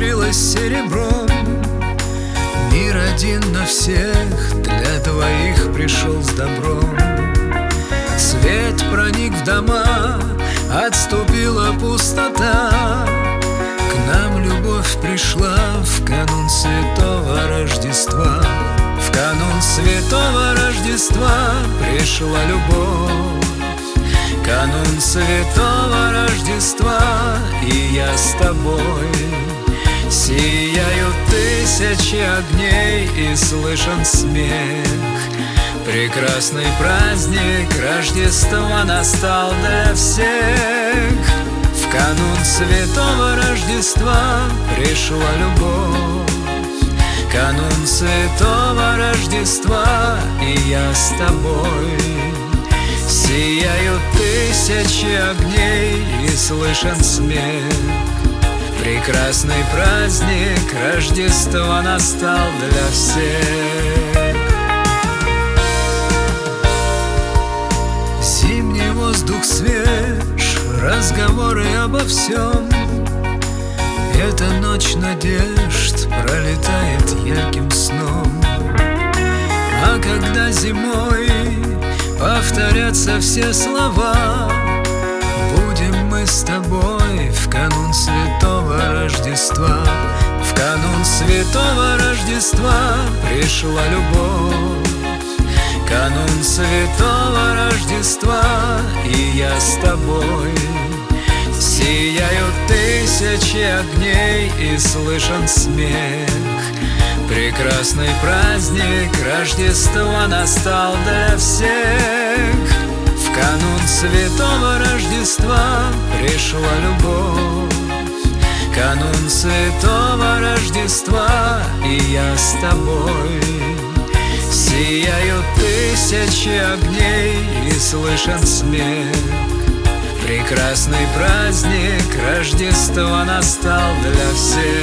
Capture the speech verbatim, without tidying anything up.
заискрилась серебром. Мир один на всех для двоих пришел с добром. Свет проник в дома, отступила пустота. К нам любовь пришла в канун Святого Рождества. В канун Святого Рождества пришла любовь. Канун Святого Рождества, и я с тобой. Сияют тысячи огней, и слышен смех. Прекрасный праздник Рождества настал для всех. В канун Святого Рождества пришла любовь. Канун Святого Рождества, и я с тобой. Сияют тысячи огней, и слышен смех. Прекрасный праздник Рождества настал для всех. Зимний воздух свеж, разговоры обо всем. Эта ночь надежд пролетает ярким сном. А когда зимой повторятся все слова, будем мы с тобой в канун Святого Рождества. В канун Святого Рождества пришла любовь. Канун Святого Рождества, и я с тобой. Сияют тысячи огней, и слышен смех. Прекрасный праздник Рождества настал для всех. В канун Святого Рождества пришла любовь. Канун Святого Рождества, и я с тобой. Сияют тысячи огней, и слышен смех. Прекрасный праздник Рождества настал для всех.